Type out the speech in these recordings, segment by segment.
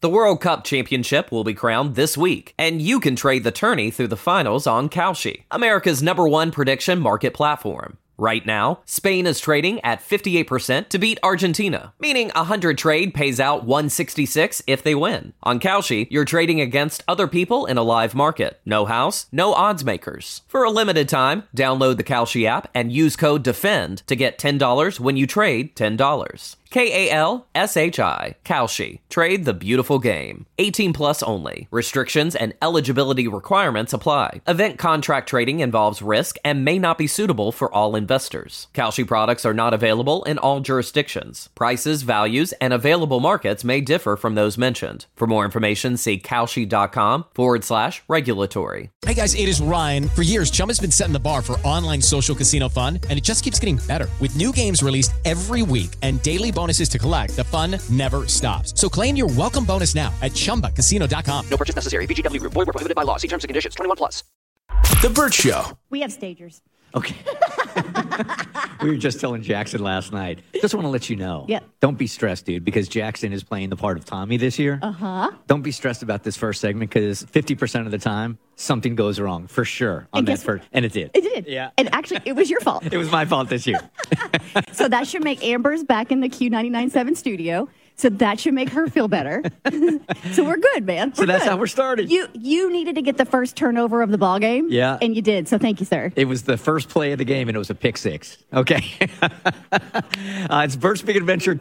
The World Cup Championship will be crowned this week, and you can trade the tourney through the finals on Kalshi, America's #1 prediction market platform. Right now, Spain is trading at 58% to beat Argentina, meaning 100 trade pays out 166 if they win. On Kalshi, you're trading against other people in a live market. No house, no odds makers. For a limited time, download the Kalshi app and use code DEFEND to get $10 when you trade $10. Kalshi. Kalshi. Trade the beautiful game. 18 plus only. Restrictions and eligibility requirements apply. Event contract trading involves risk and may not be suitable for all investors. Kalshi products are not available in all jurisdictions. Prices, values, and available markets may differ from those mentioned. For more information, see Kalshi.com/regulatory. Hey guys, it is Ryan. For years, Chumba's been setting the bar for online social casino fun, and it just keeps getting better. With new games released every week and daily bonuses to collect, the fun never stops. So claim your welcome bonus now at ChumbaCasino.com. No purchase necessary. VGW Group. Void where prohibited by law. See terms and conditions. 21 plus. The Burt Show. We have stagers. Okay. We were just telling Jackson last night. Just want to let you know. Yeah. Don't be stressed, dude, because Jackson is playing the part of Tommy this year. Uh-huh. Don't be stressed about this first segment because 50% of the time, something goes wrong for sure on that first. And it did. It did. Yeah. And actually, it was your fault. It was my fault this year. So that should make Amber's back in the Q99.7 studio. So that should make her feel better. So we're good, man. So that's how we're started. You needed to get the first turnover of the ball game. Yeah. And you did. So thank you, sir. It was the first play of the game, and it was a pick six. Okay. It's Burt's Big Adventure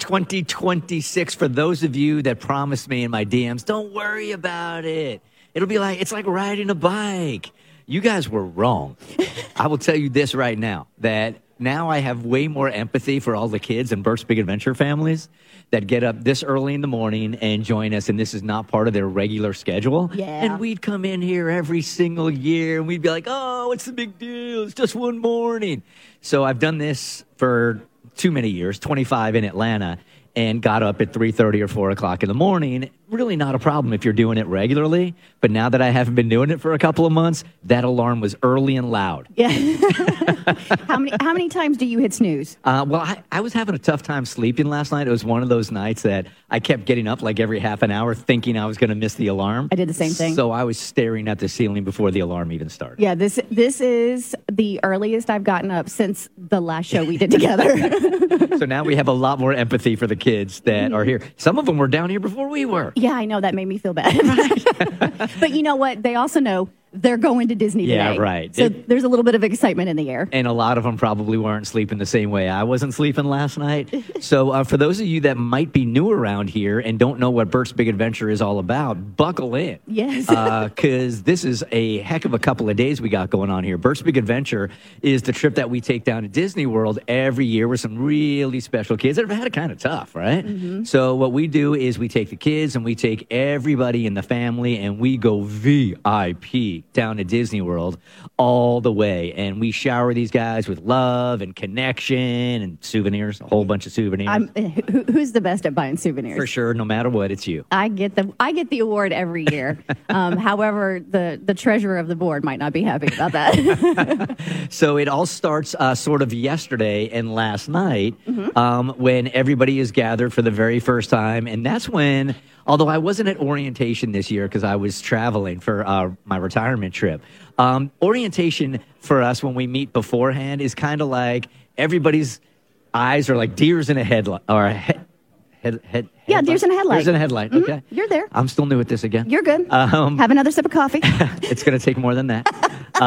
2026. For those of you that promised me in my DMs, don't worry about it. It's like riding a bike. You guys were wrong. I will tell you this right now, that now I have way more empathy for all the kids in Burt's Big Adventure families that get up this early in the morning and join us, and this is not part of their regular schedule. Yeah. And we'd come in here every single year, and we'd be like, oh, what's the big deal? It's just one morning. So I've done this for too many years, 25 in Atlanta, and got up at 3:30 or 4 o'clock in the morning. Really not a problem if you're doing it regularly. But now that I haven't been doing it for a couple of months, that alarm was early and loud. Yeah. How many times do you hit snooze? Well, I was having a tough time sleeping last night. It was one of those nights that I kept getting up like every half an hour thinking I was going to miss the alarm. I did the same thing. So I was staring at the ceiling before the alarm even started. Yeah, this is the earliest I've gotten up since the last show we did together. So now we have a lot more empathy for the kids that are here. Some of them were down here before we were. Yeah, I know. That made me feel bad. But you know what? They also know they're going to Disney today. Yeah, right. So there's a little bit of excitement in the air. And a lot of them probably weren't sleeping the same way I wasn't sleeping last night. So for those of you that might be new around here and don't know what Burt's Big Adventure is all about, buckle in. Yes. Because this is a heck of a couple of days we got going on here. Burt's Big Adventure is the trip that we take down to Disney World every year with some really special kids that have had it kind of tough, right? Mm-hmm. So what we do is we take the kids and we take everybody in the family and we go VIP down to Disney World all the way. And we shower these guys with love and connection and souvenirs, a whole bunch of souvenirs. Who's the best at buying souvenirs? For sure, no matter what, it's you. I get the award every year. However, the treasurer of the board might not be happy about that. So it all starts sort of yesterday and last night when everybody is gathered for the very first time. And that's when, although I wasn't at orientation this year because I was traveling for my retirement trip, orientation for us when we meet beforehand is kind of like everybody's eyes are like deers in a headlight or yeah, deers in a headlight. Deers in a headlight. Mm-hmm. Okay, you're there. I'm still new at this again. You're good. Have another sip of coffee. It's going to take more than that.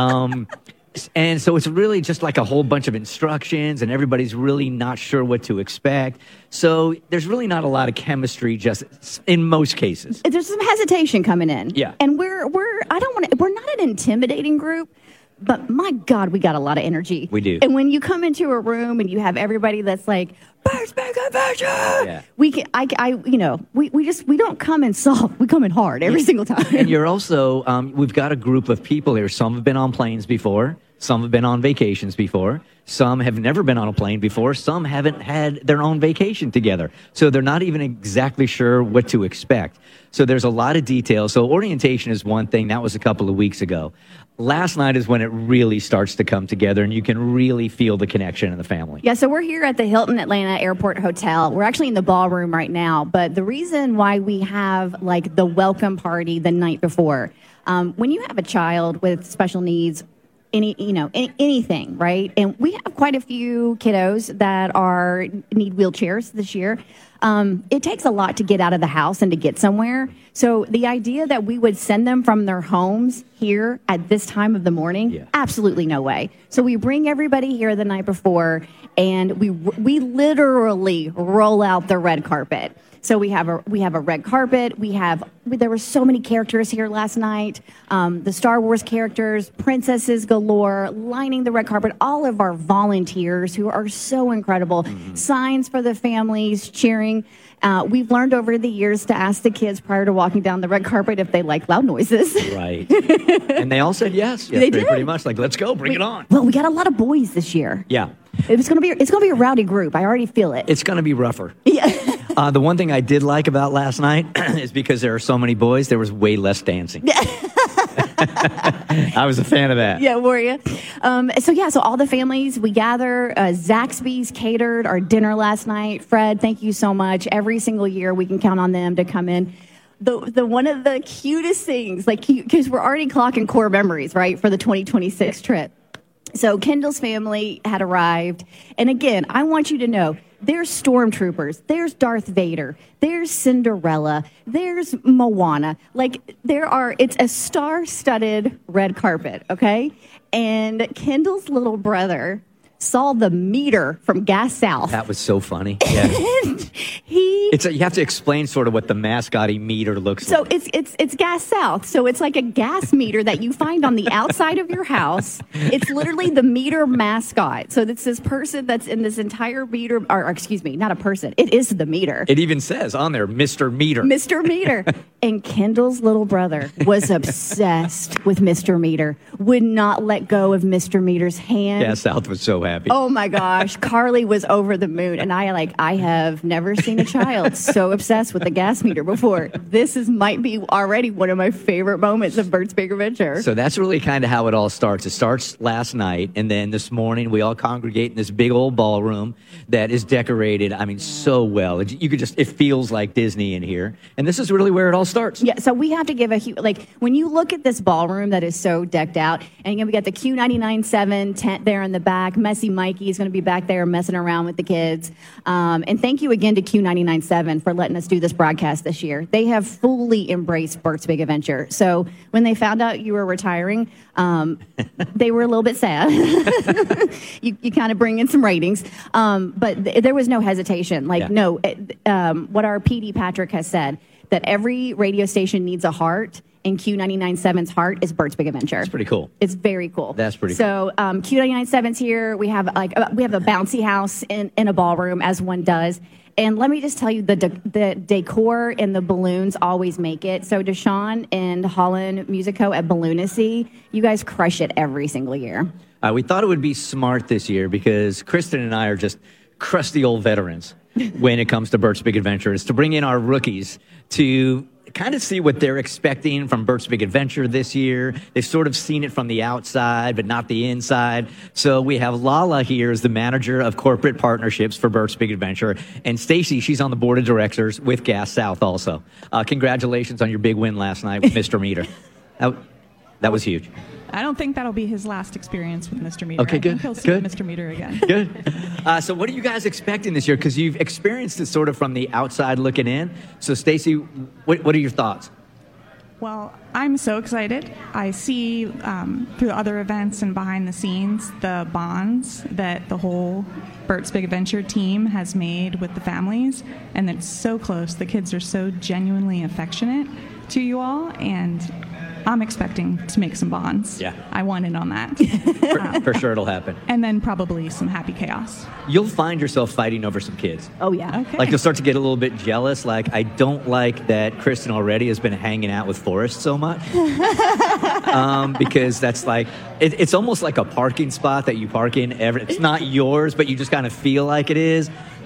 And so it's really just like a whole bunch of instructions, and everybody's really not sure what to expect. So there's really not a lot of chemistry, just in most cases. There's some hesitation coming in. Yeah. And we're not an intimidating group, but my God, we got a lot of energy. We do. And when you come into a room and you have everybody that's like, Burt's Big Adventure, yeah. we don't come in soft. We come in hard every single time. And you're also, we've got a group of people here. Some have been on planes before. Some have been on vacations before. Some have never been on a plane before. Some haven't had their own vacation together. So they're not even exactly sure what to expect. So there's a lot of details. So orientation is one thing. That was a couple of weeks ago. Last night is when it really starts to come together, and you can really feel the connection in the family. Yeah, so we're here at the Hilton Atlanta Atlanta Airport Hotel. We're actually in the ballroom right now, but the reason why we have like the welcome party the night before, when you have a child with special needs, anything, right? And we have quite a few kiddos that need wheelchairs this year. It takes a lot to get out of the house and to get somewhere. So the idea that we would send them from their homes here at this time of the morning, absolutely no way. So we bring everybody here the night before, and we literally roll out the red carpet. So we have a red carpet. There were so many characters here last night. The Star Wars characters, princesses galore, lining the red carpet. All of our volunteers who are so incredible. Signs for the families, cheering. We've learned over the years to ask the kids prior to walking down the red carpet if they like loud noises. Right. And they all said yes. They did. Pretty much like, let's go, bring it on. Well, we got a lot of boys this year. Yeah. It's gonna be a rowdy group. I already feel it. It's going to be rougher. Yeah. The one thing I did like about last night is because there are so many boys, there was way less dancing. I was a fan of that. Yeah, were you? So all the families, we gather. Zaxby's catered our dinner last night. Fred, thank you so much. Every single year we can count on them to come in. The one of the cutest things, because we're already clocking core memories, right, for the 2026 trip. So Kendall's family had arrived. And again, I want you to know, there's stormtroopers, there's Darth Vader, there's Cinderella, there's Moana. It's a star-studded red carpet, okay? And Kendall's little brother saw the meter from Gas South. That was so funny. Yeah. You have to explain sort of what the mascot-y meter looks like. So it's Gas South. So it's like a gas meter that you find on the outside of your house. It's literally the meter mascot. So it's this person that's in this entire meter, or excuse me, not a person. It is the meter. It even says on there, Mr. Meter. Mr. Meter. And Kendall's little brother was obsessed with Mr. Meter. Would not let go of Mr. Meter's hand. Gas South was so happy. Oh my gosh. Carly was over the moon. And I have never seen a child so obsessed with the gas meter before. Might be already one of my favorite moments of Bert's Big Adventure. So that's really kind of how it all starts. It starts last night, and then this morning we all congregate in this big old ballroom that is decorated, so well. It feels like Disney in here. And this is really where it all starts. Yeah, so we have to give when you look at this ballroom that is so decked out, and we got the Q99.7 tent there in the back. Messy Mikey is going to be back there messing around with the kids. And thank you again to Q99.7 for letting us do this broadcast this year. They have fully embraced Bert's Big Adventure. So when they found out you were retiring, they were a little bit sad. you kind of bring in some ratings. But there was no hesitation. What our PD Patrick has said, that every radio station needs a heart, and Q99.7's heart is Bert's Big Adventure. That's pretty cool. It's very cool. That's pretty cool. So Q99.7's here. We have a bouncy house in a ballroom, as one does. And let me just tell you, the decor and the balloons always make it. So Deshaun and Holland Musico at Balloonacy, you guys crush it every single year. We thought it would be smart this year because Kristen and I are just crusty old veterans when it comes to Bert's Big Adventure, is to bring in our rookies to kind of see what they're expecting from Bert's Big Adventure this year. They've sort of seen it from the outside, but not the inside. So we have Lala here as the manager of corporate partnerships for Bert's Big Adventure. And Stacy, she's on the board of directors with Gas South also. Congratulations on your big win last night with Mr. Meter. That was huge. I don't think that'll be his last experience with Mr. Meter. Okay, good. I think he'll see Mr. Meter again. Good. So what are you guys expecting this year? Because you've experienced it sort of from the outside looking in. So, Stacy, what are your thoughts? Well, I'm so excited. I see through other events and behind the scenes the bonds that the whole Bert's Big Adventure team has made with the families, and it's so close. The kids are so genuinely affectionate to you all, and I'm expecting to make some bonds. Yeah. I want in on that. For sure it'll happen. And then probably some happy chaos. You'll find yourself fighting over some kids. Oh, yeah. Okay. You'll start to get a little bit jealous. I don't like that Kristen already has been hanging out with Forrest so much. Because that's it's almost like a parking spot that you park in. It's not yours, but you just kind of feel like it is.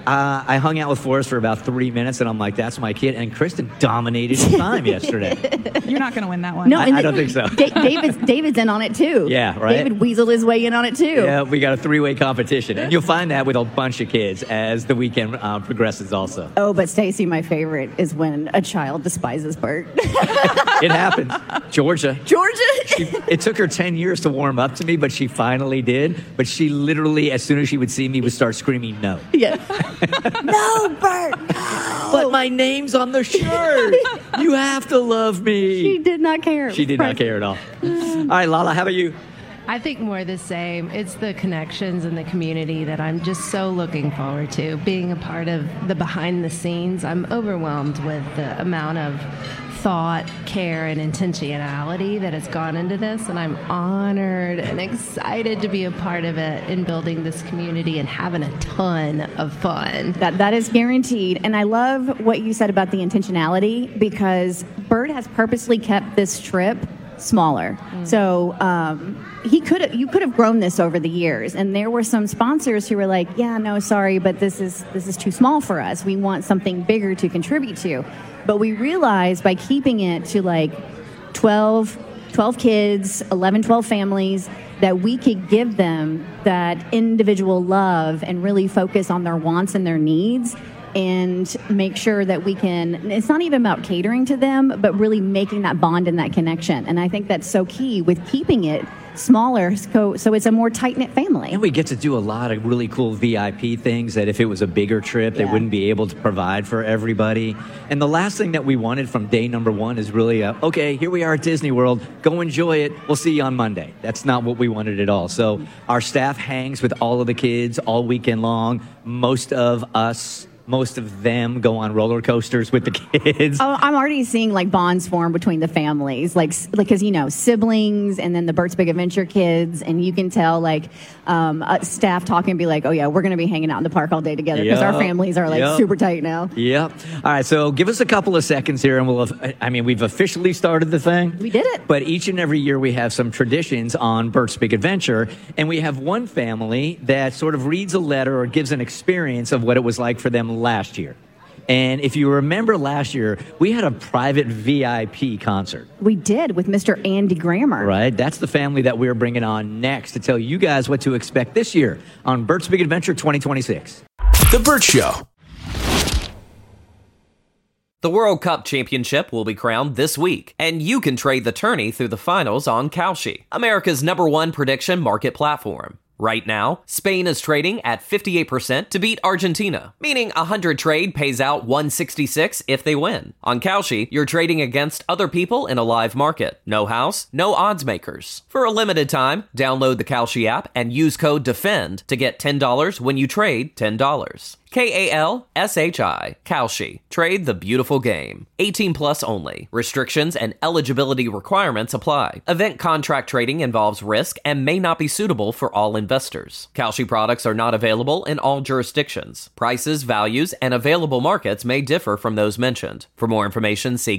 I hung out with Forrest for about 3 minutes, and I'm like, that's my kid. And Kristen dominated the time yesterday. You're not going to win that one. No, I don't think so. David's in on it too. Yeah, right? David weaseled his way in on it too. Yeah, we got a 3-way competition. And you'll find that with a bunch of kids as the weekend progresses also. Oh, but Stacy, my favorite is when a child despises Bert. It happens. Georgia. It took her 10 years to warm up to me, but she finally did. But she literally, as soon as she would see me, would start screaming, no. Yeah. No, Bert, no. But my name's on the shirt. You have to love me. She did not care. She did not care at all. All right, Lala, how about you? I think more the same. It's the connections and the community that I'm just so looking forward to. Being a part of the behind the scenes, I'm overwhelmed with the amount of thought, care, and intentionality that has gone into this, and I'm honored and excited to be a part of it in building this community and having a ton of fun. That is guaranteed. And I love what you said about the intentionality, because Bert has purposely kept this trip smaller. So you could have grown this over the years, and there were some sponsors who were like, yeah, no, sorry, but this is too small for us. We want something bigger to contribute to. But we realized by keeping it to like 12 kids, 11, 12 families, that we could give them that individual love and really focus on their wants and their needs, and make sure that we can, it's not even about catering to them, but really making that bond and that connection. And I think that's so key with keeping it smaller, so it's a more tight-knit family. And we get to do a lot of really cool VIP things that if it was a bigger trip, they wouldn't be able to provide for everybody. And the last thing that we wanted from day number one is really, okay, here we are at Disney World. Go enjoy it. We'll see you on Monday. That's not what we wanted at all. So our staff hangs with all of the kids all weekend long. Most of them go on roller coasters with the kids. Oh, I'm already seeing like bonds form between the families, like because siblings, and then the Bert's Big Adventure kids, and you can tell like staff talking and be like, oh yeah, we're going to be hanging out in the park all day together because our families are like super tight now. Yep. All right, so give us a couple of seconds here, and we've officially started the thing. We did it. But each and every year we have some traditions on Bert's Big Adventure, and we have one family that sort of reads a letter or gives an experience of what it was like for them last year. And if you remember last year, we had a private VIP concert. We did, with Mr. Andy Grammer. Right. That's the family that we're bringing on next to tell you guys what to expect this year on Bert's Big Adventure 2026. The Bert Show. The World Cup Championship will be crowned this week, and you can trade the tourney through the finals on Kalshi, America's #1 prediction market platform. Right now, Spain is trading at 58% to beat Argentina, meaning 100 trade pays out 166 if they win. On Kalshi, you're trading against other people in a live market. No house, no odds makers. For a limited time, download the Kalshi app and use code DEFEND to get $10 when you trade $10. Kalshi, Kalshi. Trade the beautiful game. 18 plus only. Restrictions and eligibility requirements apply. Event contract trading involves risk and may not be suitable for all investors. Kalshi products are not available in all jurisdictions. Prices, values, and available markets may differ from those mentioned. For more information, see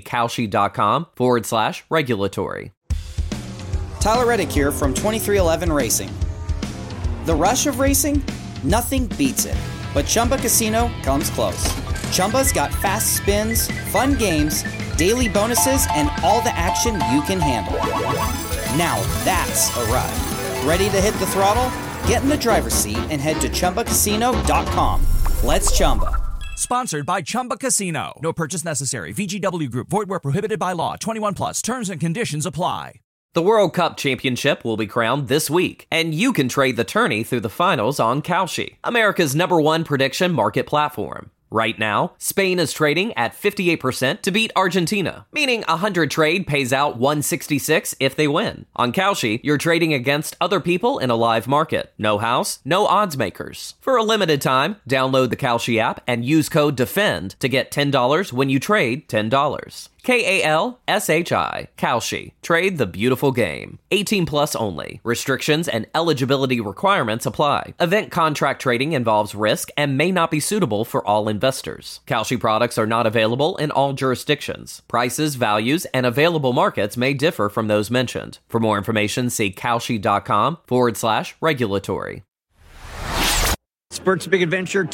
kalshi.com/regulatory. Tyler Reddick here from 2311 Racing. The rush of racing? Nothing beats it. But Chumba Casino comes close. Chumba's got fast spins, fun games, daily bonuses, and all the action you can handle. Now that's a ride. Ready to hit the throttle? Get in the driver's seat and head to ChumbaCasino.com. Let's Chumba. Sponsored by Chumba Casino. No purchase necessary. VGW Group. Void where prohibited by law. 21 plus. Terms and conditions apply. The World Cup Championship will be crowned this week, and you can trade the tourney through the finals on Kalshi, America's #1 prediction market platform. Right now, Spain is trading at 58% to beat Argentina, meaning 100 trade pays out 166 if they win. On Kalshi, you're trading against other people in a live market. No house, no odds makers. For a limited time, download the Kalshi app and use code DEFEND to get $10 when you trade $10. Kalshi, Kalshi. Trade the beautiful game. 18 plus only. Restrictions and eligibility requirements apply. Event contract trading involves risk and may not be suitable for all investors. Kalshi products are not available in all jurisdictions. Prices, values, and available markets may differ from those mentioned. For more information, see kalshi.com/regulatory. Bert's Big Adventure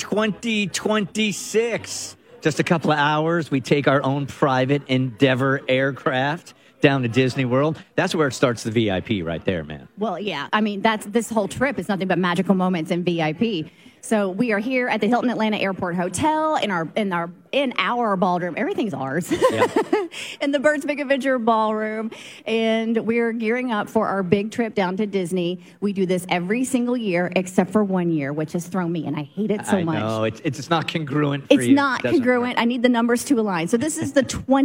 2026. Just a couple of hours. We take our own private Endeavor aircraft down to Disney World. That's where it starts the VIP right there, man. Well, yeah. I mean, this whole trip is nothing but magical moments in VIP. So we are here at the Hilton Atlanta Airport Hotel in our ballroom. Everything's ours. Yep. In the Bert's Big Adventure ballroom, and we're gearing up for our big trip down to Disney. We do this every single year except for 1 year, which has thrown me, and I hate it so much. I know it's not congruent. For it's you. not congruent. I need the numbers to align. So this is the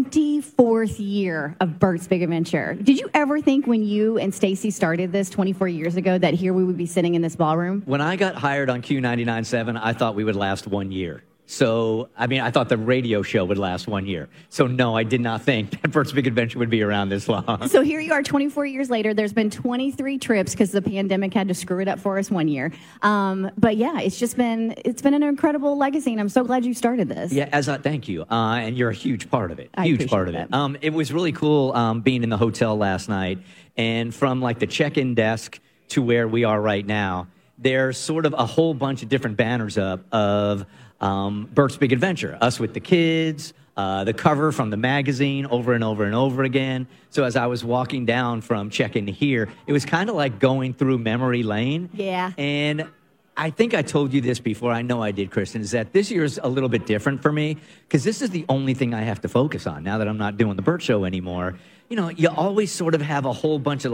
24th year of Bert's Big Adventure. Did you ever think when you and Stacy started this 24 years ago that here we would be sitting in this ballroom? When I got hired on Q99.7, I thought we would last 1 year. So, I mean, I thought the radio show would last 1 year. So, no, I did not think that Bert's Big Adventure would be around this long. So here you are 24 years later. There's been 23 trips because the pandemic had to screw it up for us 1 year. But yeah, it's been an incredible legacy, and I'm so glad you started this. Yeah, thank you. And you're a huge part of it. I Huge part of that. it. It was really cool being in the hotel last night. And from like the check-in desk to where we are right now, there's sort of a whole bunch of different banners up of Bert's Big Adventure, us with the kids, the cover from the magazine over and over and over again. So as I was walking down from check-in to here, it was kind of like going through memory lane. Yeah. And I think I told you this before. I know I did, Kristen, is that this year is a little bit different for me because this is the only thing I have to focus on now that I'm not doing the Bert Show anymore. You know, you always sort of have a whole bunch of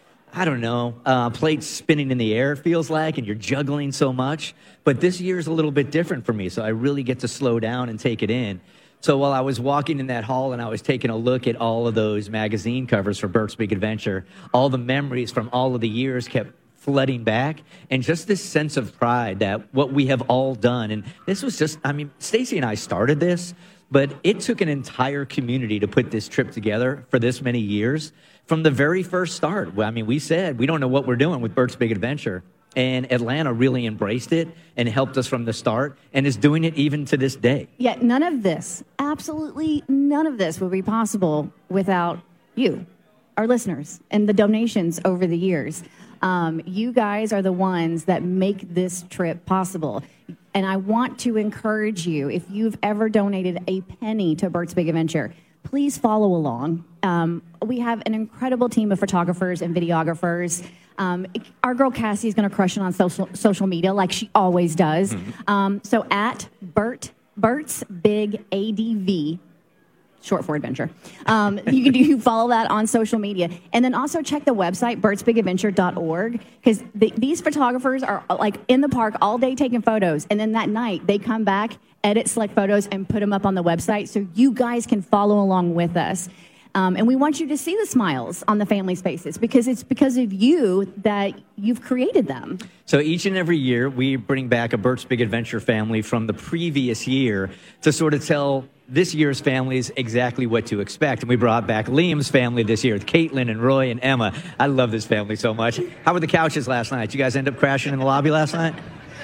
I don't know, plates spinning in the air, it feels like, and you're juggling so much. But this year is a little bit different for me, so I really get to slow down and take it in. So while I was walking in that hall and I was taking a look at all of those magazine covers for Bert's Big Adventure, all the memories from all of the years kept flooding back, and just this sense of pride that what we have all done. And this was just, I mean, Stacy and I started this, but it took an entire community to put this trip together for this many years. From the very first start, I mean, we said, we don't know what we're doing with Bert's Big Adventure. And Atlanta really embraced it and helped us from the start and is doing it even to this day. Yeah, none of this, absolutely none of this would be possible without you, our listeners, and the donations over the years. You guys are the ones that make this trip possible. And I want to encourage you, if you've ever donated a penny to Bert's Big Adventure, please follow along. We have an incredible team of photographers and videographers. Our girl Cassie is going to crush it on social media like she always does. Mm-hmm. So at Bert's Big ADV, short for adventure. You follow that on social media. And then also check the website, bertsbigadventure.org, because these photographers are like in the park all day taking photos. And then that night they come back, edit select photos, and put them up on the website so you guys can follow along with us. And we want you to see the smiles on the family's faces because it's because of you that you've created them. So each and every year, we bring back a Bert's Big Adventure family from the previous year to sort of tell this year's families exactly what to expect. And we brought back Liam's family this year with Caitlin and Roy and Emma. I love this family so much. How were the couches last night? Did you guys end up crashing in the lobby last night?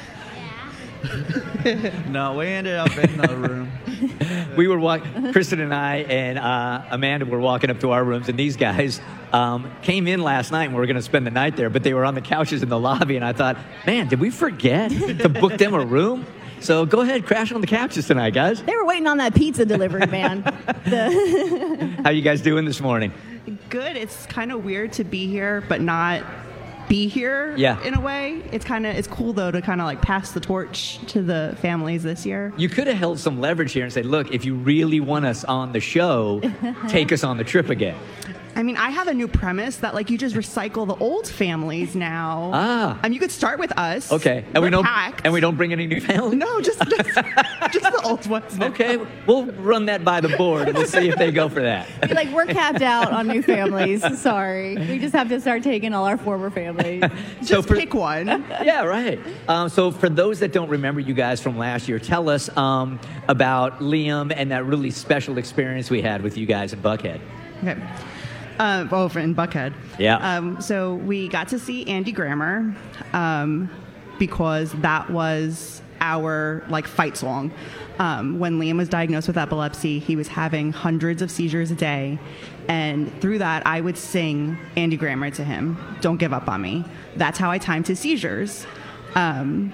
No, we ended up in the room. We were Kristen and I and Amanda were walking up to our rooms, and these guys came in last night and we were going to spend the night there, but they were on the couches in the lobby, and I thought, man, did we forget to book them a room? So go ahead, crash on the couches tonight, guys. They were waiting on that pizza delivery, man. How you guys doing this morning? Good. It's kind of weird to be here, but not be here in a way. It's cool though to kind of like pass the torch to the families this year. You could have held some leverage here and said, look, if you really want us on the show, take us on the trip again. I mean, I have a new premise that like you just recycle the old families now. I mean, you could start with us. Okay. And we don't bring any new families? No, just the old ones. Now. Okay. We'll run that by the board and we'll see if they go for that. Like, we're capped out on new families. Sorry. We just have to start taking all our former families. Just pick one. Yeah, right. So for those that don't remember you guys from last year, tell us about Liam and that really special experience we had with you guys in Buckhead. Okay. In Buckhead. Yeah. So we got to see Andy Grammer because that was our like fight song. When Liam was diagnosed with epilepsy, he was having hundreds of seizures a day. And through that, I would sing Andy Grammer to him, "Don't Give Up on Me." That's how I timed his seizures. And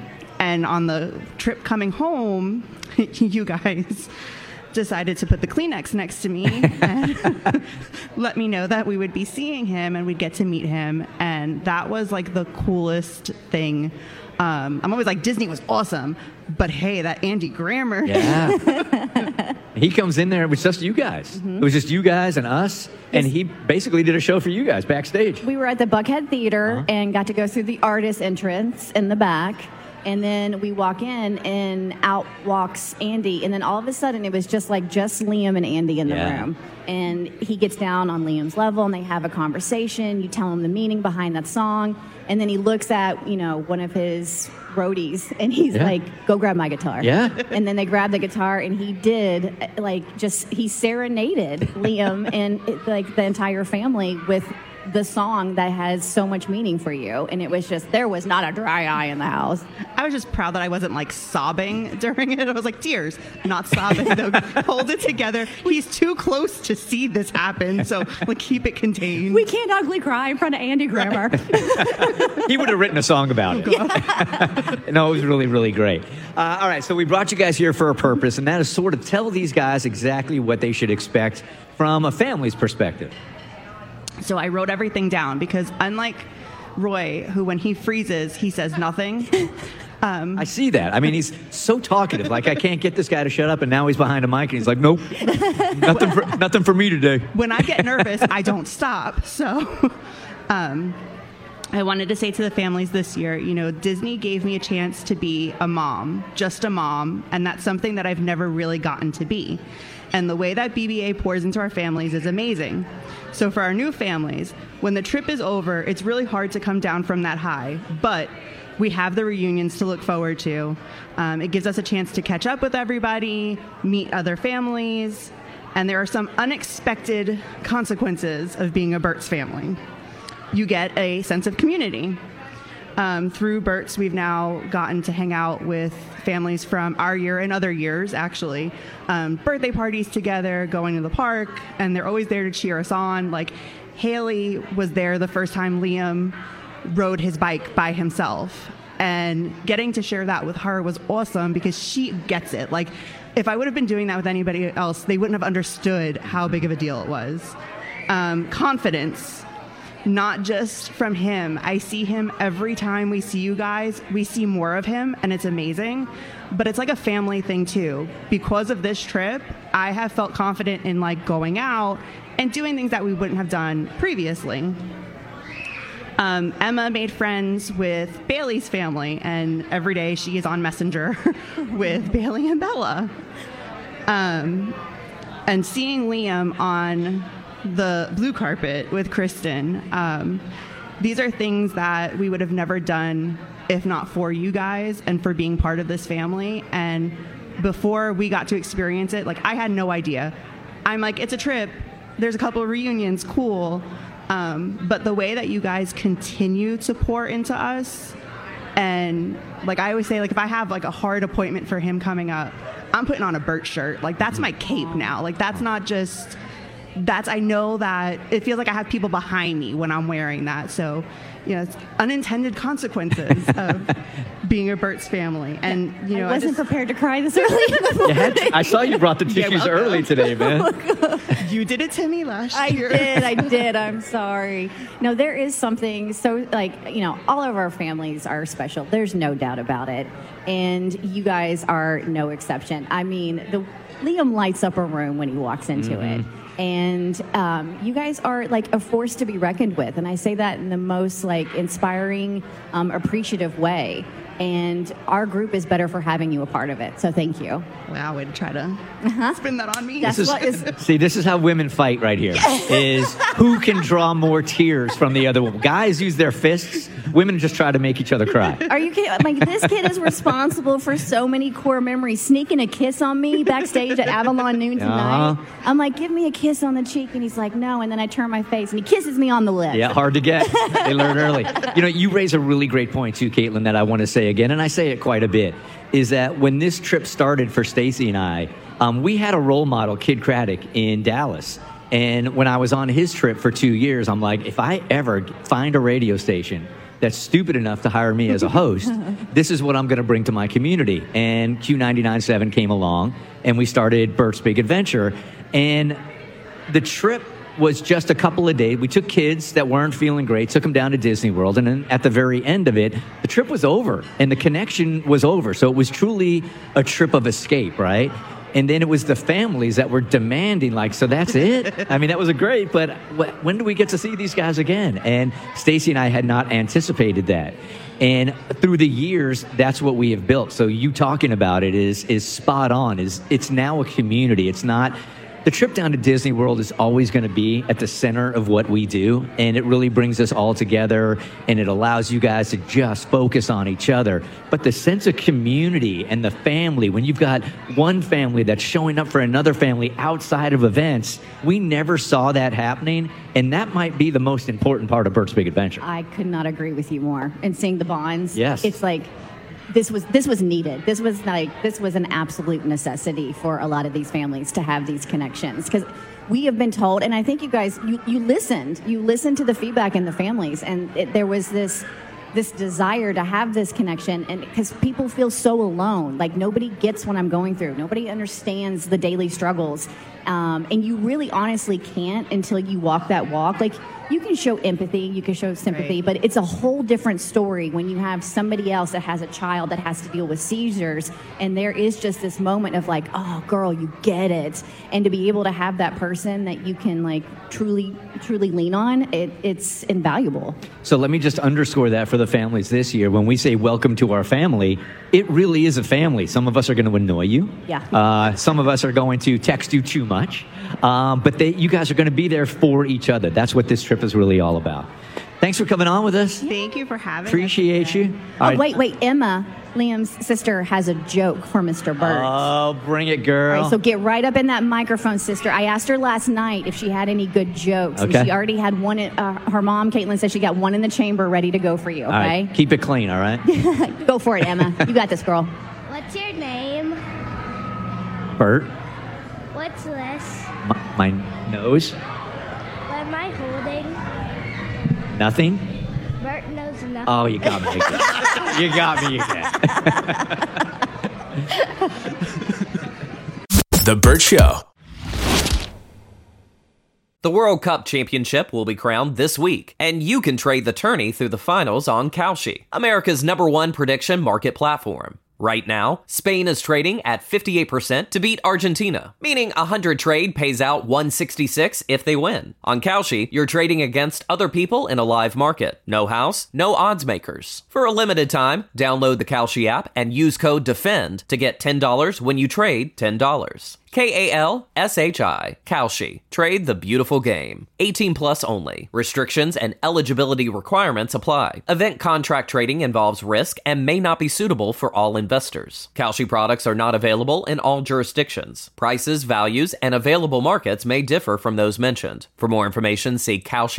And on the trip coming home, you guys decided to put the Kleenex next to me and let me know that we would be seeing him and we'd get to meet him. And that was like the coolest thing. I'm always like, Disney was awesome, but hey, that Andy Grammer. Yeah. He comes in there, it was just you guys. It was just you guys and us, and he basically did a show for you guys backstage. We were at the Buckhead Theater and got to go through the artist entrance in the back. And then we walk in, and out walks Andy. And then all of a sudden, it was just Liam and Andy in the room. And he gets down on Liam's level, and they have a conversation. You tell him the meaning behind that song. And then he looks at, one of his roadies, and he's like, go grab my guitar. Yeah. And then they grabbed the guitar, and he did, he serenaded Liam and, the entire family with the song that has so much meaning for you. And it was just, there was not a dry eye in the house. I was just proud that I wasn't sobbing during it. I was like, tears, not sobbing. Though. Hold it together. He's too close to see this happen, so keep it contained. We can't ugly cry in front of Andy Grammer. He would have written a song about it. No, it was really, really great. All right, so we brought you guys here for a purpose, and that is sort of tell these guys exactly what they should expect from a family's perspective. So I wrote everything down because unlike Roy, who when he freezes, he says nothing. I see that. I mean, he's so talkative. I can't get this guy to shut up, and now he's behind a mic, and he's like, nope, nothing for me today. When I get nervous, I don't stop. So I wanted to say to the families this year, Disney gave me a chance to be a mom, just a mom, and that's something that I've never really gotten to be. And the way that BBA pours into our families is amazing. So for our new families, when the trip is over, it's really hard to come down from that high. But we have the reunions to look forward to. It gives us a chance to catch up with everybody, meet other families, and there are some unexpected consequences of being a Burt's family. You get a sense of community. Through Burt's, we've now gotten to hang out with families from our year and other years, actually. Birthday parties together, going to the park, and they're always there to cheer us on. Haley was there the first time Liam rode his bike by himself. And getting to share that with her was awesome because she gets it. If I would have been doing that with anybody else, they wouldn't have understood how big of a deal it was. Confidence. Not just from him. I see him every time we see you guys. We see more of him, and it's amazing. But it's like a family thing, too. Because of this trip, I have felt confident in, going out and doing things that we wouldn't have done previously. Emma made friends with Bailey's family, and every day she is on Messenger with Bailey and Bella. And seeing Liam on the blue carpet with Kristen. These are things that we would have never done if not for you guys and for being part of this family. And before we got to experience it, I had no idea. I'm like, it's a trip. There's a couple of reunions. Cool. But the way that you guys continue to pour into us, and I always say, if I have a hard appointment for him coming up, I'm putting on a Burt shirt. That's my cape now. That's not just... I know that it feels like I have people behind me when I'm wearing that. So, it's unintended consequences of being a Burt's family. And, I wasn't prepared to cry this early. I saw you brought the tissues early today, man. You did it to me last year. I did. I'm sorry. No, there is something so, all of our families are special. There's no doubt about it. And you guys are no exception. I mean, Liam lights up a room when he walks into it. And you guys are a force to be reckoned with. And I say that in the most inspiring, appreciative way. And our group is better for having you a part of it. So thank you. Wow, way to try to spin that on me. See, this is how women fight right here, is who can draw more tears from the other woman. Guys use their fists. Women just try to make each other cry. Are you kidding? This kid is responsible for so many core memories. Sneaking a kiss on me backstage at Avalon Noon tonight. I'm like, give me a kiss on the cheek. And he's like, no. And then I turn my face and he kisses me on the lips. Yeah, hard to get. They learn early. You raise a really great point too, Caitlin, that I want to say again, and I say it quite a bit, is that when this trip started for Stacy and I, we had a role model, Kid Craddock, in Dallas. And when I was on his trip for 2 years, I'm like, if I ever find a radio station that's stupid enough to hire me as a host, this is what I'm going to bring to my community. And Q99.7 came along, and we started Bert's Big Adventure. And the trip was just a couple of days. We took kids that weren't feeling great, took them down to Disney World, and then at the very end of it, the trip was over, and the connection was over. So it was truly a trip of escape, right? And then it was the families that were demanding, like, so that's it? I mean, that was great, but when do we get to see these guys again? And Stacy and I had not anticipated that. And through the years, that's what we have built. So you talking about it is spot on. It's now a community. It's not... The trip down to Disney World is always going to be at the center of what we do, and it really brings us all together, and it allows you guys to just focus on each other. But the sense of community and the family, when you've got one family that's showing up for another family outside of events, we never saw that happening, and that might be the most important part of Bert's Big Adventure. I could not agree with you more. And seeing the bonds, yes. It's like... This was needed. This was an absolute necessity for a lot of these families to have these connections, because we have been told, and I think you guys you listened to the feedback in the families, and there was this desire to have this connection, and because people feel so alone, like nobody gets what I'm going through, nobody understands the daily struggles, and you really honestly can't until you walk that walk. Like, you can show empathy, you can show sympathy, right. But it's a whole different story when you have somebody else that has a child that has to deal with seizures, and there is just this moment of like, oh, girl, you get it. And to be able to have that person that you can like truly lean on, it's invaluable. So let me just underscore that for the families this year. When we say welcome to our family, it really is a family. Some of us are going to annoy you. Yeah. Some of us are going to text you too much. But you guys are going to be there for each other. That's what this trip is really all about. Thanks for coming on with us. Thank you for having Appreciate us. you. Oh, wait. Emma, Liam's sister, has a joke for Mr. Burt. Oh, bring it, girl. All right, so get right up in that microphone, sister. I asked her last night if she had any good jokes. Okay. And she already had one. Her mom, Caitlin, said she got one in the chamber ready to go for you, okay? All right. Keep it clean, all right? Go for it, Emma. You got this, girl. What's your name? Bert, What's this? my nose, What am I holding? nothing. Bert knows nothing. Oh, you got me again. You got me again. The Burt Show. The World Cup Championship will be crowned this week, and you can trade the tourney through the finals on Kalshi, America's #1 prediction market platform. Right now, Spain is trading at 58% to beat Argentina, meaning 100 trade pays out 166 if they win. On Kalshi, you're trading against other people in a live market. No house, no odds makers. For a limited time, download the Kalshi app and use code DEFEND to get $10 when you trade $10. Kalshi, Kalshi. Trade the beautiful game. 18 plus only. Restrictions and eligibility requirements apply. Event contract trading involves risk and may not be suitable for all investors. Kalshi products are not available in all jurisdictions. Prices, values, and available markets may differ from those mentioned. For more information, see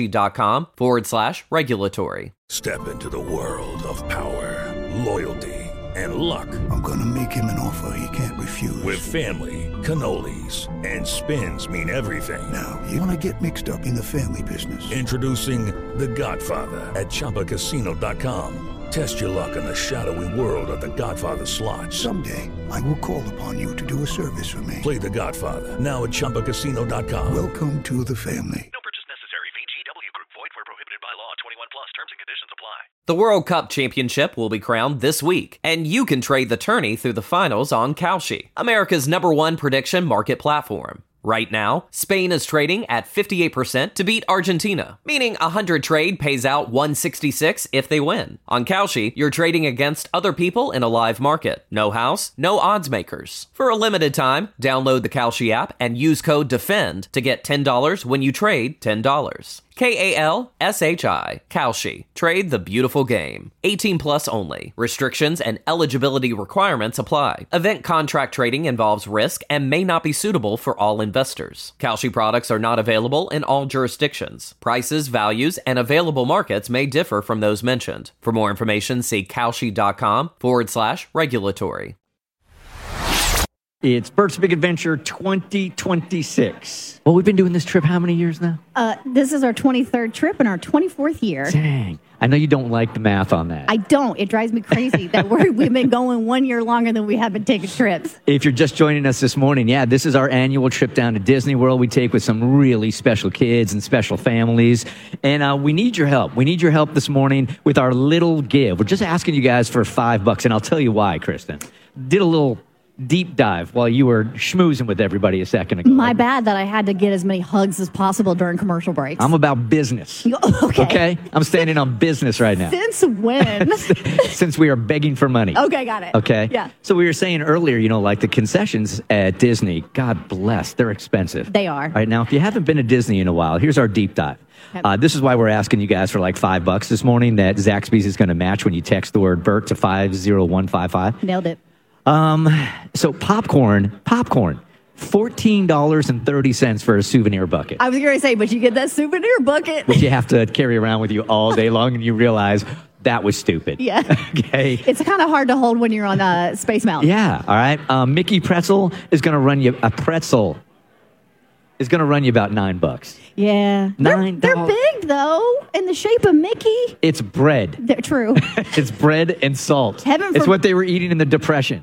Kalshi.com/regulatory. Step into the world of power, loyalty, and luck. I'm gonna make him an offer he can't refuse. With family, cannolis, and spins mean everything. Now, you wanna get mixed up in the family business. Introducing The Godfather at ChumbaCasino.com. Test your luck in the shadowy world of The Godfather slot. Someday, I will call upon you to do a service for me. Play The Godfather now at ChumbaCasino.com. Welcome to the family. No purchase necessary. VGW Group. Void where prohibited by law. 21 plus. Terms and conditions apply. The World Cup Championship will be crowned this week, and you can trade the tourney through the finals on Kalshi, America's #1 prediction market platform. Right now, Spain is trading at 58% to beat Argentina, meaning 100 trade pays out 166 if they win. On Kalshi, you're trading against other people in a live market. No house, no odds makers. For a limited time, download the Kalshi app and use code DEFEND to get $10 when you trade $10. Kalshi, Kalshi. Trade the beautiful game. 18 plus only. Restrictions and eligibility requirements apply. Event contract trading involves risk and may not be suitable for all investors. Kalshi products are not available in all jurisdictions. Prices, values, and available markets may differ from those mentioned. For more information, see Kalshi.com/regulatory. It's Bert's Big Adventure 2026. Well, we've been doing this trip how many years now? This is our 23rd trip and our 24th year. Dang. I know you don't like the math on that. I don't. It drives me crazy that we've been going 1 year longer than we have been taking trips. If you're just joining us this morning, yeah, this is our annual trip down to Disney World we take with some really special kids and special families. And we need your help. We need your help this morning with our little give. We're just asking you guys for $5, and I'll tell you why, Kristen. Did a little deep dive while you were schmoozing with everybody a second ago. My bad that I had to get as many hugs as possible during commercial breaks. I'm about business. Okay? I'm standing on business right now. Since when? Since we are begging for money. Okay, got it. Okay? Yeah. So we were saying earlier, like the concessions at Disney, God bless, they're expensive. They are. All right, now, if you haven't been to Disney in a while, here's our deep dive. This is why we're asking you guys for like $5 this morning that Zaxby's is going to match when you text the word Bert to 50155. Nailed it. So popcorn, $14.30 for a souvenir bucket. I was going to say, but you get that souvenir bucket. Which you have to carry around with you all day long, and you realize that was stupid. Yeah. Okay. It's kind of hard to hold when you're on Space Mountain. Yeah. All right. Mickey Pretzel is going to run you about $9. Yeah. $9. They're big, though, in the shape of Mickey. It's bread. They're true. It's bread and salt. It's what they were eating in the Depression.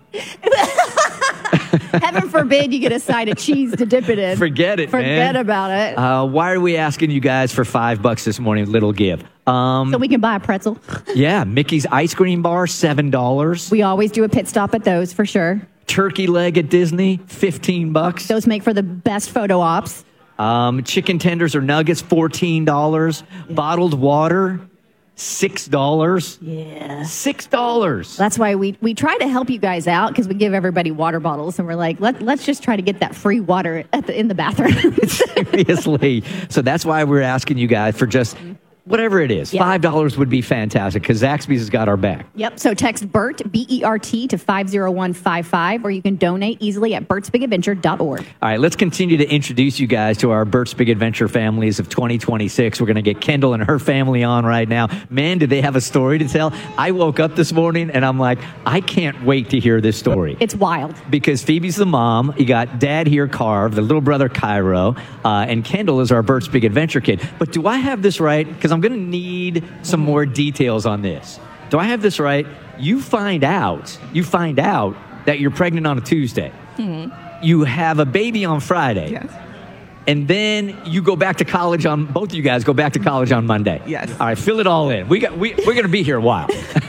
Heaven forbid you get a side of cheese to dip it in. Forget it, man. Forget about it. Why are we asking you guys for $5 this morning? Little give. So we can buy a pretzel. Yeah. Mickey's ice cream bar, $7. We always do a pit stop at those for sure. Turkey leg at Disney, $15. Those make for the best photo ops. Chicken tenders or nuggets, $14. Yeah. Bottled water, $6. Yeah. $6. That's why we try to help you guys out because we give everybody water bottles and we're like, let's just try to get that free water in the bathroom. Seriously. So that's why we're asking you guys for just whatever it is. Yeah. $5 would be fantastic because Zaxby's has got our back. Yep. So text BERT, B-E-R-T, to 50155, or you can donate easily at bertsbigadventure.org. All right, let's continue to introduce you guys to our Bert's Big Adventure families of 2026. We're going to get Kendall and her family on right now. Man, do they have a story to tell. I woke up this morning and I'm like, I can't wait to hear this story. It's wild. Because Phoebe's the mom. You got dad here, Carv, the little brother, Cairo, and Kendall is our Bert's Big Adventure kid. But do I have this right? Because I'm going to need some more details on this. Do I have this right? You find out that you're pregnant on a Tuesday. Mm-hmm. You have a baby on Friday. Yes. And then you go back to college both of you guys go back to college on Monday. Yes. All right, fill it all in. We're going to be here a while.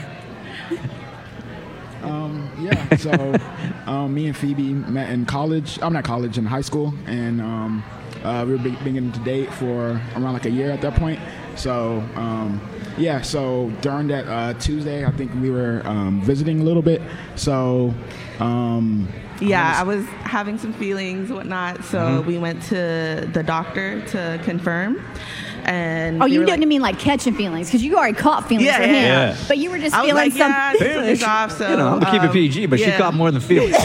Yeah, so me and Phoebe met in college. I'm not college, in high school. And we were beginning to date for around like a year at that point. So, so during that Tuesday, I think we were visiting a little bit. So, I was having some feelings, whatnot. So we went to the doctor to confirm. And you didn't mean like catching feelings because you already caught feelings for him. Yeah. But you were just feeling something. Feelings off. So I'm gonna keep it PG, but she caught more than feelings.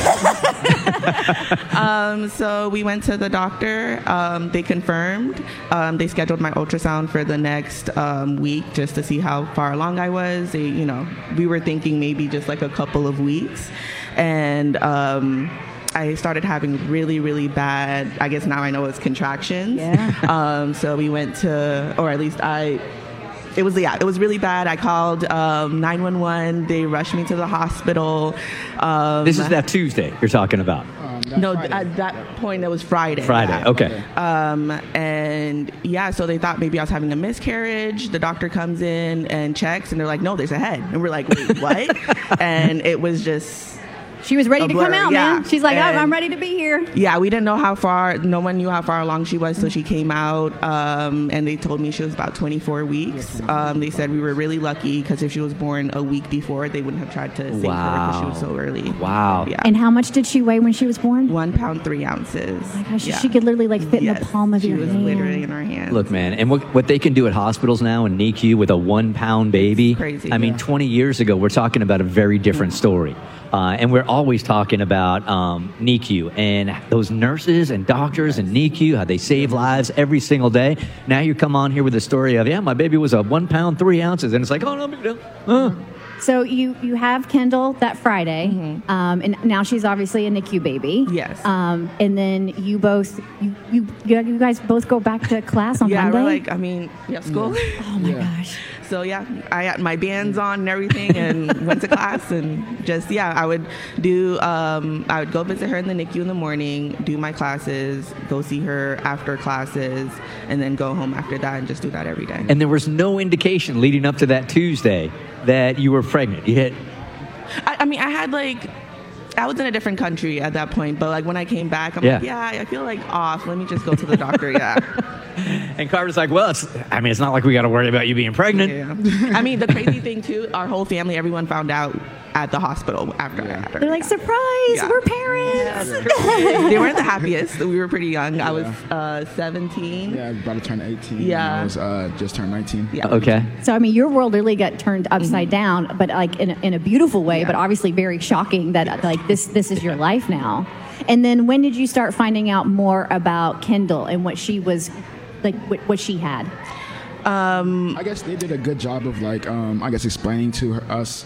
So we went to the doctor. They confirmed. They scheduled my ultrasound for the next week just to see how far along I was. We were thinking maybe just like a couple of weeks, and I started having really, really bad, I guess now I know it's contractions. Yeah. So we went to, or at least it was really bad. I called 911. They rushed me to the hospital. This is that Tuesday you're talking about. No, at that point it was Friday. Okay. So they thought maybe I was having a miscarriage. The doctor comes in and checks, and they're like, no, there's a head. And we're like, wait, what? And it was just... She was ready to come out, man. She's like, I'm ready to be here. Yeah, we didn't know no one knew how far along she was, so she came out, and they told me she was about 24 weeks. They said we were really lucky because if she was born a week before, they wouldn't have tried to save her because she was so early. Wow. Yeah. And how much did she weigh when she was born? 1 pound, 3 ounces. Oh my gosh, she could literally fit in the palm of your hand. She was literally in her hand. Look, man, and what they can do at hospitals now in NICU with a 1 pound baby. Crazy. I mean, 20 years ago, we're talking about a very different story. And we're always talking about NICU and those nurses and doctors and NICU, how they save lives every single day. Now you come on here with a story of, my baby was a 1 pound, 3 ounces. And it's like, oh, no big deal. So you have Kendall that Friday, and now she's obviously a NICU baby. Yes. And then you guys both go back to class on Monday? Yeah, we're like, school. Oh my gosh. So yeah, I had my bands on and everything, and went to class, and just I would go visit her in the NICU in the morning, do my classes, go see her after classes, and then go home after that, and just do that every day. And there was no indication leading up to that Tuesday that you were pregnant. I was in a different country at that point, but when I came back, I feel off. Let me just go to the doctor. And Carter's like, well, it's not like we got to worry about you being pregnant. Yeah. The crazy thing too, our whole family, everyone found out at the hospital after I had her. They're like, surprise, we're parents. They weren't the happiest. We were pretty young. I was 17. Yeah, I was about to turn 18. Yeah. I was just turned 19. Yeah. Okay. So, your world really got turned upside down, but in a beautiful way, but obviously very shocking that this is your life now. And then when did you start finding out more about Kendall and what she was, what she had? I guess they did a good job of explaining to us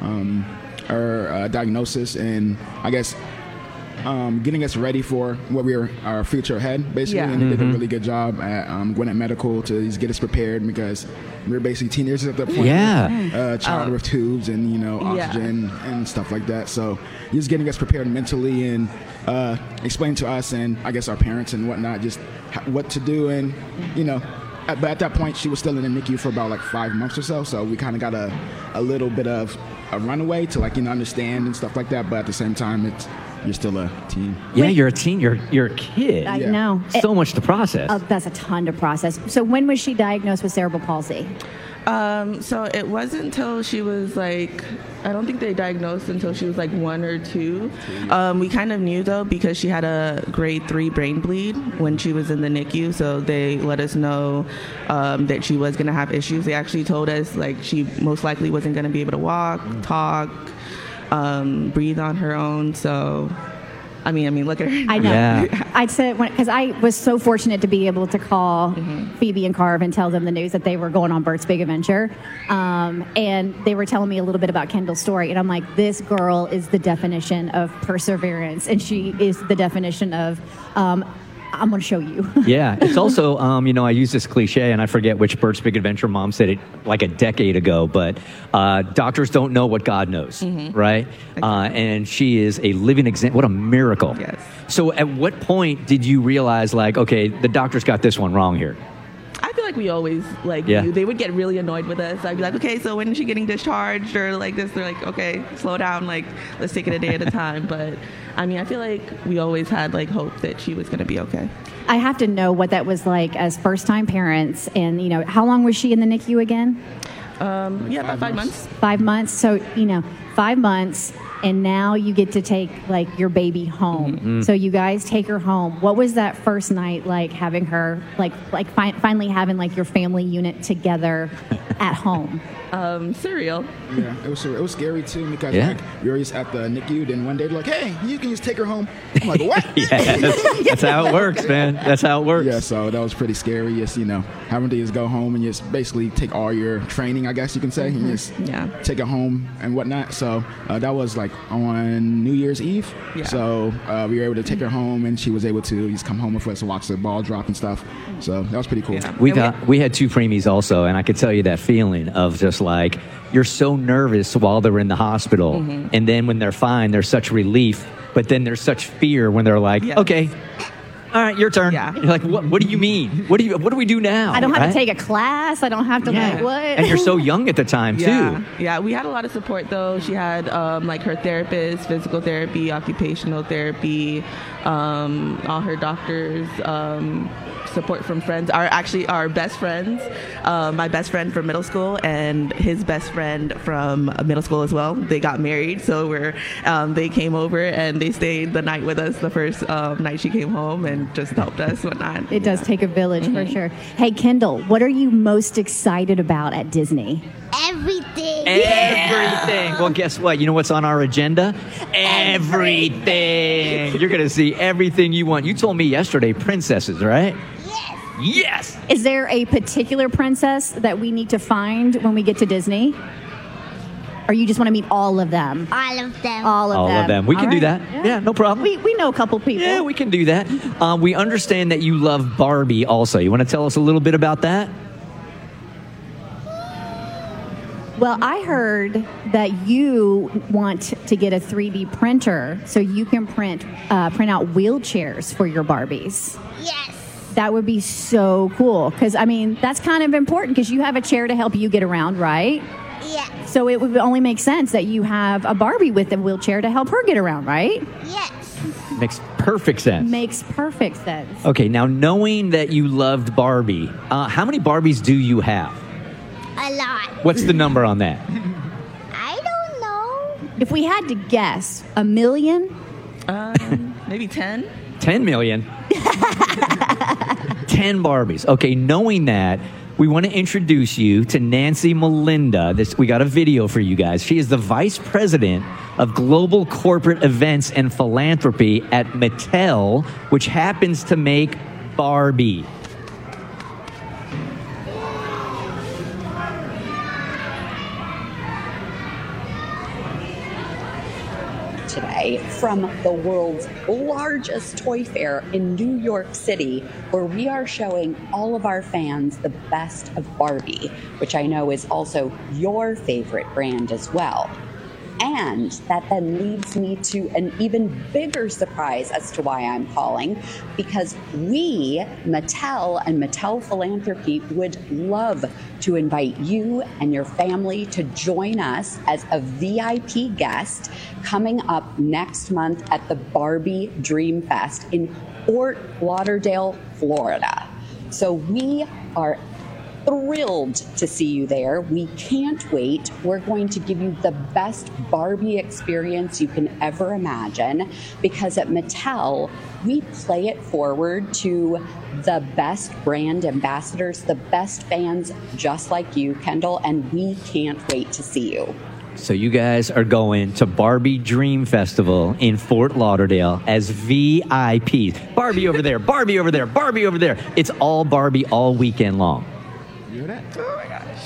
her diagnosis, and I guess getting us ready for our future ahead, basically. Yeah. And they did a really good job at Gwinnett Medical to just get us prepared, because we were basically teenagers at that point. Yeah. Child with tubes and oxygen and stuff like that. So just getting us prepared mentally and explaining to us and I guess our parents and whatnot just what to do, and but at that point she was still in the NICU for about 5 months or so. So we kind of got a little bit of a runaway to understand and stuff like that. But at the same time, you're still a teen. Yeah, you're a teen. You're a kid. I know. So much to process. That's a ton to process. So when was she diagnosed with cerebral palsy? So it wasn't until she was I don't think they diagnosed until she was 1 or 2. We kind of knew though, because she had a grade 3 brain bleed when she was in the NICU. So they let us know that she was going to have issues. They actually told us she most likely wasn't going to be able to walk, talk, breathe on her own. So look at her. I know. Yeah. I'd say because I was so fortunate to be able to call Phoebe and Carv and tell them the news that they were going on Bert's Big Adventure, and they were telling me a little bit about Kendall's story, and I'm like, this girl is the definition of perseverance, and she is the definition of. I'm going to show you. Yeah. It's also, I use this cliche, and I forget which Bert's Big Adventure mom said it a decade ago, but doctors don't know what God knows, right? And she is a living example. What a miracle. Yes. So at what point did you realize, okay, the doctor's got this one wrong here? I feel we always knew. They would get really annoyed with us. I'd be like, okay, so when is she getting discharged or this? They're like, okay, slow down, let's take it a day at a time. But I feel like we always had hope that she was going to be okay. I have to know what that was like as first-time parents, and how long was she in the NICU again? About 5 months. 5 months. So 5 months. And now you get to take your baby home. Mm-hmm. So you guys take her home. What was that first night like, having her finally having your family unit together at home? Surreal. Yeah, it was scary too, because we were just at the NICU. Then one day they're like, "Hey, you can just take her home." I'm like, "What?" Yeah, that's how it works, man. That's how it works. Yeah, so that was pretty scary. Just having to just go home and just basically take all your training, I guess you can say, and just take it home and whatnot. So that was on New Year's Eve. Yeah. So we were able to take her home, and she was able to just come home with us and watch the ball drop and stuff. So that was pretty cool. Yeah. We had 2 preemies also, and I could tell you that feeling of just you're so nervous while they're in the hospital, and then when they're fine, there's such relief, but then there's such fear when they're okay, all right, your turn. Yeah. You're like, what do you mean? What do we do now? I don't have to take a class. I don't have to what? And you're so young at the time too. Yeah, we had a lot of support though. She had her therapist, physical therapy, occupational therapy, all her doctors, support from friends. Our best friends, my best friend from middle school and his best friend from middle school as well. They got married, so they came over and they stayed the night with us the first night she came home and just helped us whatnot. It does take a village for sure. Hey, Kendall, what are you most excited about at Disney? Everything. Everything. Well, guess what? You know what's on our agenda? Everything. You're going to see everything you want. You told me yesterday princesses, right? Yes. Is there a particular princess that we need to find when we get to Disney? Or you just want to meet all of them? All of them. All of them. We can All do right. that. Yeah, no problem. We know a couple people. Yeah, we can do that. We understand that you love Barbie also. You want to tell us a little bit about that? Well, I heard that you want to get a 3D printer so you can print out wheelchairs for your Barbies. Yes. That would be so cool because, I mean, that's kind of important because you have a chair to help you get around, right? Yes. So it would only make sense that you have a Barbie with a wheelchair to help her get around, right? Yes. Makes perfect sense. Makes perfect sense. Okay, now knowing that you loved Barbie, how many Barbies do you have? A lot. What's the number on that? I don't know. If we had to guess, 1 million? Maybe 10. 10 million. 10 Barbies. Okay, knowing that, we want to introduce you to Nancy Melinda. We got a video for you guys. She is the Vice President of Global Corporate Events and Philanthropy at Mattel, which happens to make Barbie. Today from the world's largest toy fair in New York City, where we are showing all of our fans the best of Barbie, which I know is also your favorite brand as well. And that then leads me to an even bigger surprise as to why I'm calling, because we, Mattel and Mattel Philanthropy, would love to invite you and your family to join us as a VIP guest coming up next month at the Barbie Dream Fest in Fort Lauderdale, Florida. So we are thrilled to see you there. We can't wait. We're going to give you the best Barbie experience you can ever imagine, because at Mattel, we play it forward to the best brand ambassadors, the best fans just like you, Kendall, and we can't wait to see you. So you guys are going to Barbie Dream Festival in Fort Lauderdale as VIPs. Barbie over there, Barbie over there, Barbie over there. It's all Barbie all weekend long. Oh my gosh.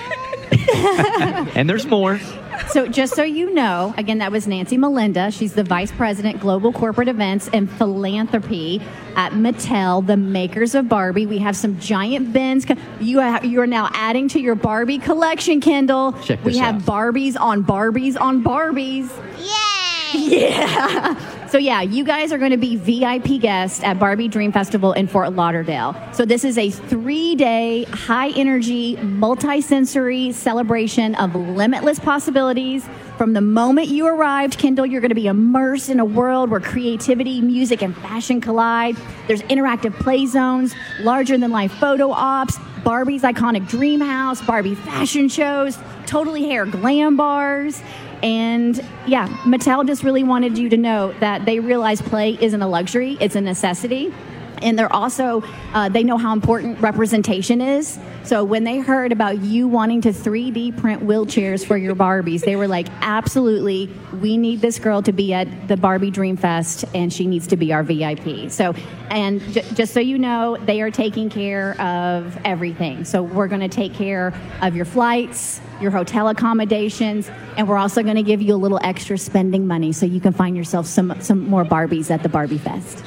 And there's more. So just so you know, again, that was Nancy Melinda. She's the Vice President, Global Corporate Events and Philanthropy at Mattel, the makers of Barbie. We have some giant bins. You are now adding to your Barbie collection, Kendall. Check this We have out. Barbies on Barbies on Barbies. Yay! Yeah. So, yeah, you guys are going to be VIP guests at Barbie Dream Festival in Fort Lauderdale. So this is a 3-day, high-energy, multi-sensory celebration of limitless possibilities. From the moment you arrived, Kendall, you're going to be immersed in a world where creativity, music, and fashion collide. There's interactive play zones, larger-than-life photo ops, Barbie's iconic dream house, Barbie fashion shows, totally hair glam bars. And yeah, Mattel just really wanted you to know that they realize play isn't a luxury, it's a necessity. And they're also, they know how important representation is. So when they heard about you wanting to 3D print wheelchairs for your Barbies, they were like, absolutely, we need this girl to be at the Barbie Dream Fest, and she needs to be our VIP. So, and just so you know, they are taking care of everything. So we're going to take care of your flights, your hotel accommodations, and we're also going to give you a little extra spending money so you can find yourself some more Barbies at the Barbie Fest.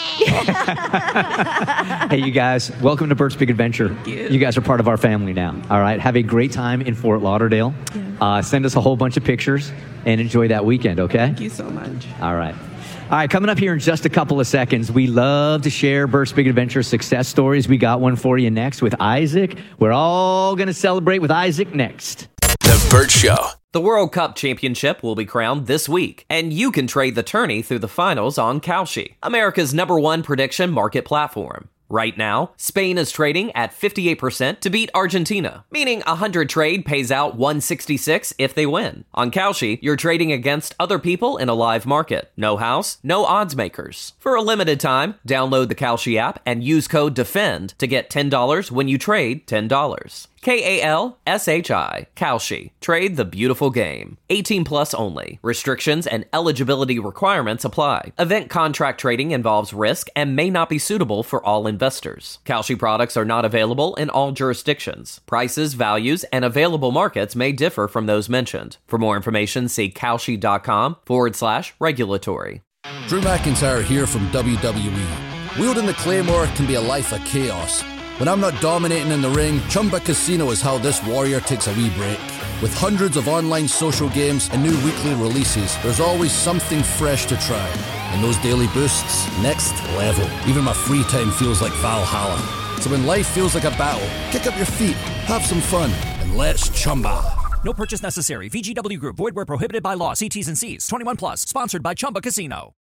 Hey, you guys, welcome to Bert's Big Adventure. You guys are part of our family now. All right, have a great time in Fort Lauderdale. Send us a whole bunch of pictures and enjoy that weekend, okay? Thank you so much. All right. All right, coming up here in just a couple of seconds, we love to share Bert's Big Adventure success stories. We got one for you next with Isaac. We're all going to celebrate with Isaac next. The Bert Show. The World Cup Championship will be crowned this week, and you can trade the tourney through the finals on Kalshi, America's #1 prediction market platform. Right now, Spain is trading at 58% to beat Argentina, meaning 100 trade pays out 166 if they win. On Kalshi, you're trading against other people in a live market. No house, no odds makers. For a limited time, download the Kalshi app and use code DEFEND to get $10 when you trade $10. Kalshi. Kalshi. Trade the beautiful game. 18 plus only. Restrictions and eligibility requirements apply. Event contract trading involves risk and may not be suitable for all investors. Kalshi products are not available in all jurisdictions. Prices, values, and available markets may differ from those mentioned. For more information, see kalshi.com/regulatory. Drew McIntyre here from WWE. Wielding the Claymore can be a life of chaos. When I'm not dominating in the ring, Chumba Casino is how this warrior takes a wee break. With hundreds of online social games and new weekly releases, there's always something fresh to try. And those daily boosts, next level. Even my free time feels like Valhalla. So when life feels like a battle, kick up your feet, have some fun, and let's Chumba. No purchase necessary. VGW Group. Void where prohibited by law. See T's and C's. 21 plus. Sponsored by Chumba Casino.